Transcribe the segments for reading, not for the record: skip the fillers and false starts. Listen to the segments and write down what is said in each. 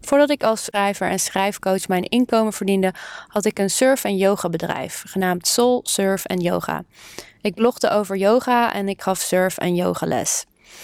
Voordat ik als schrijver en schrijfcoach mijn inkomen verdiende, had ik een surf- en yoga bedrijf, genaamd Soul Surf en Yoga. Ik blogde over yoga en ik gaf surf- en yogales.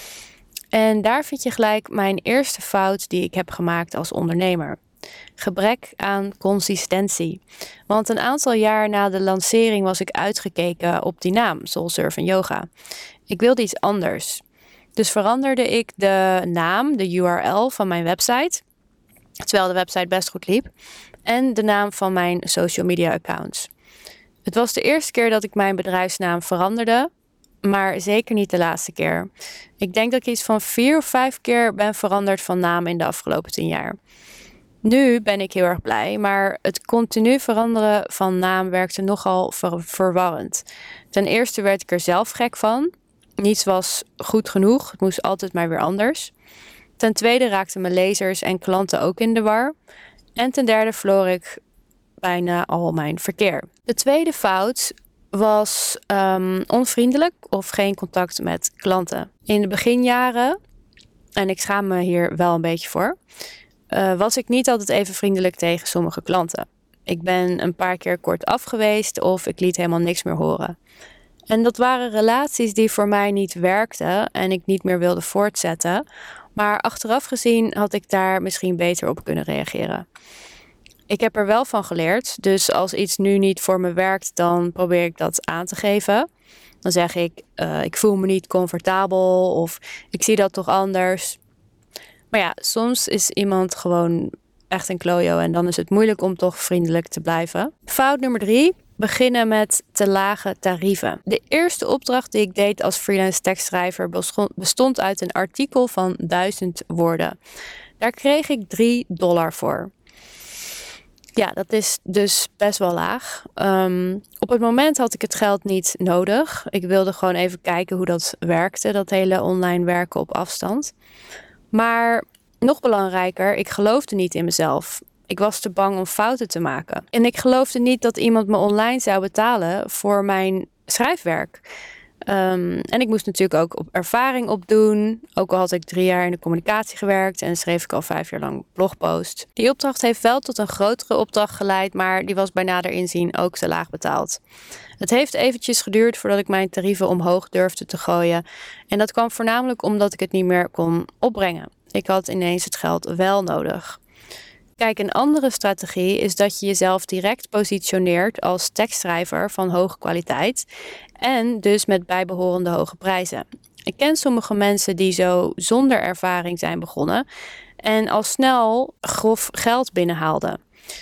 En daar vind je gelijk mijn eerste fout die ik heb gemaakt als ondernemer. Gebrek aan consistentie. Want een aantal jaar na de lancering was ik uitgekeken op die naam, Soul Surf en Yoga. Ik wilde iets anders. Dus veranderde ik de naam, de URL van mijn website, terwijl de website best goed liep, en de naam van mijn social media accounts. Het was de eerste keer dat ik mijn bedrijfsnaam veranderde, maar zeker niet de laatste keer. Ik denk dat ik iets van 4 of 5 keer ben veranderd van naam in de afgelopen 10 jaar. Nu ben ik heel erg blij, maar het continu veranderen van naam werkte nogal verwarrend. Ten eerste werd ik er zelf gek van. Niets was goed genoeg, het moest altijd maar weer anders. Ten tweede raakten mijn lezers en klanten ook in de war. En ten derde verloor ik bijna al mijn verkeer. De tweede fout was onvriendelijk of geen contact met klanten. In de beginjaren, en ik schaam me hier wel een beetje voor, was ik niet altijd even vriendelijk tegen sommige klanten. Ik ben een paar keer kortaf geweest of ik liet helemaal niks meer horen. En dat waren relaties die voor mij niet werkten en ik niet meer wilde voortzetten. Maar achteraf gezien had ik daar misschien beter op kunnen reageren. Ik heb er wel van geleerd, dus als iets nu niet voor me werkt, dan probeer ik dat aan te geven. Dan zeg ik, ik voel me niet comfortabel of ik zie dat toch anders. Maar ja, soms is iemand gewoon echt een klojo en dan is het moeilijk om toch vriendelijk te blijven. Fout nummer 3, beginnen met te lage tarieven. De eerste opdracht die ik deed als freelance tekstschrijver bestond uit een artikel van 1000 woorden. Daar kreeg ik $3 voor. Ja, dat is dus best wel laag. Op het moment had ik het geld niet nodig. Ik wilde gewoon even kijken hoe dat werkte, dat hele online werken op afstand. Maar nog belangrijker, ik geloofde niet in mezelf. Ik was te bang om fouten te maken. En ik geloofde niet dat iemand me online zou betalen voor mijn schrijfwerk. En ik moest natuurlijk ook ervaring opdoen. Ook al had ik 3 jaar in de communicatie gewerkt en schreef ik al 5 jaar lang blogpost. Die opdracht heeft wel tot een grotere opdracht geleid, maar die was bij nader inzien ook te laag betaald. Het heeft eventjes geduurd voordat ik mijn tarieven omhoog durfde te gooien. En dat kwam voornamelijk omdat ik het niet meer kon opbrengen. Ik had ineens het geld wel nodig. Kijk, een andere strategie is dat je jezelf direct positioneert als tekstschrijver van hoge kwaliteit en dus met bijbehorende hoge prijzen. Ik ken sommige mensen die zo zonder ervaring zijn begonnen en al snel grof geld binnenhaalden.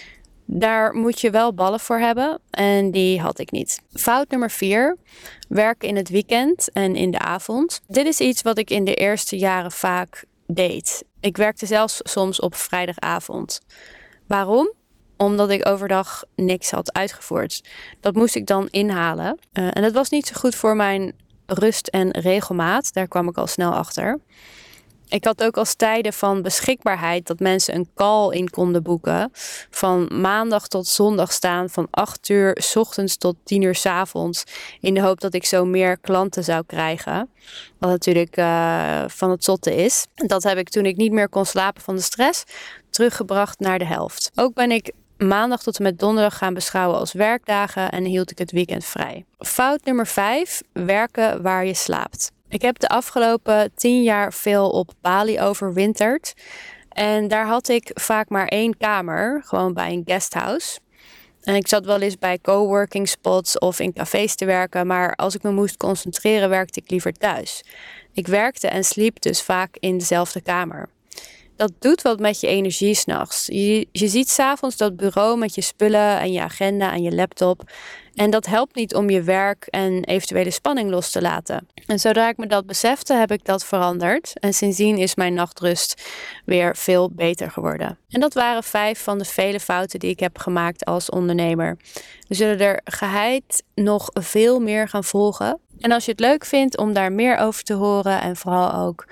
Daar moet je wel ballen voor hebben en die had ik niet. Fout nummer 4, werken in het weekend en in de avond. Dit is iets wat ik in de eerste jaren vaak deed. Ik werkte zelfs soms op vrijdagavond. Waarom? Omdat ik overdag niks had uitgevoerd. Dat moest ik dan inhalen. En dat was niet zo goed voor mijn rust en regelmaat. Daar kwam ik al snel achter. Ik had ook als tijden van beschikbaarheid dat mensen een call in konden boeken. Van maandag tot zondag staan van 8 uur 's ochtends tot 10 uur 's avonds. In de hoop dat ik zo meer klanten zou krijgen. Wat natuurlijk van het zotte is. Dat heb ik toen ik niet meer kon slapen van de stress teruggebracht naar de helft. Ook ben ik maandag tot en met donderdag gaan beschouwen als werkdagen en hield ik het weekend vrij. Fout nummer 5, werken waar je slaapt. Ik heb de afgelopen 10 jaar veel op Bali overwinterd. En daar had ik vaak maar 1 kamer, gewoon bij een guesthouse. En ik zat wel eens bij coworking spots of in cafés te werken, maar als ik me moest concentreren werkte ik liever thuis. Ik werkte en sliep dus vaak in dezelfde kamer. Dat doet wat met je energie 's nachts. Je ziet 's avonds dat bureau met je spullen en je agenda en je laptop. En dat helpt niet om je werk en eventuele spanning los te laten. En zodra ik me dat besefte, heb ik dat veranderd. En sindsdien is mijn nachtrust weer veel beter geworden. En dat waren 5 van de vele fouten die ik heb gemaakt als ondernemer. We zullen er geheid nog veel meer gaan volgen. En als je het leuk vindt om daar meer over te horen en vooral ook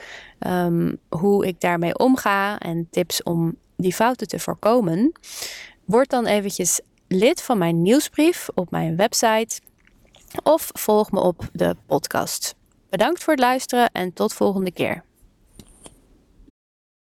hoe ik daarmee omga en tips om die fouten te voorkomen, word dan eventjes lid van mijn nieuwsbrief op mijn website of volg me op de podcast. Bedankt voor het luisteren en tot volgende keer.